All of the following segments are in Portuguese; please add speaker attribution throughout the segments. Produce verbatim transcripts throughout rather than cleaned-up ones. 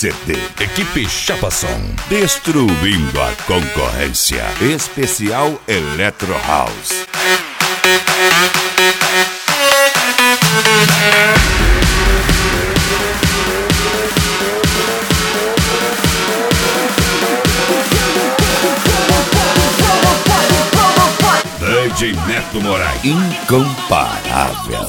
Speaker 1: C D. Equipe Chapação. Destruindo a concorrência. Especial Electro House. D J Neto Moraes. Incomparável.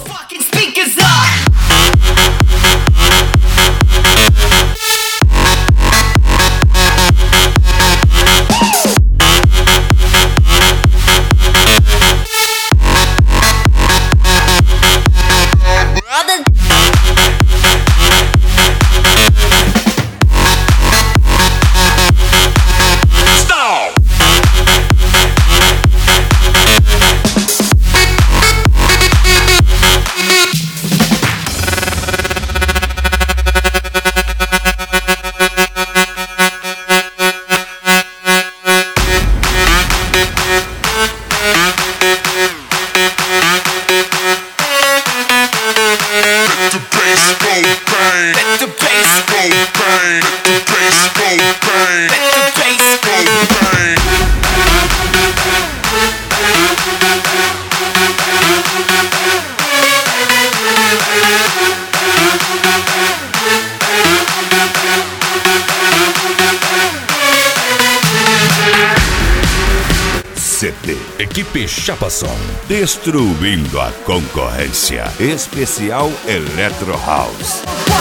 Speaker 1: C D. Equipe Chapação. Destruindo a concorrência. Especial Electro House.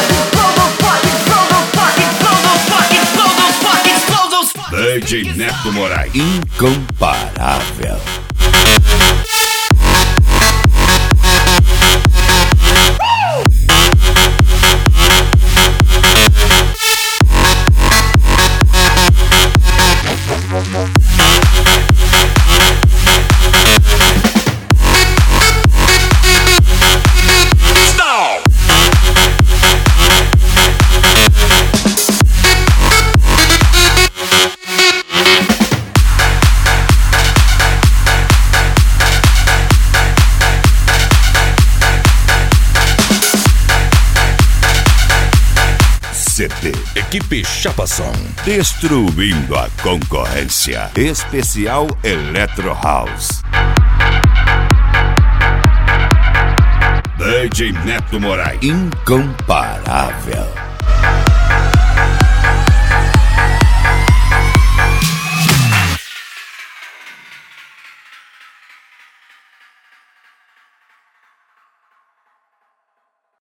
Speaker 1: D J Neto Moraes. Incomparável. C D. Equipe Chapação. Destruindo a concorrência. Especial Electro House. D J Neto Moraes. Incomparável.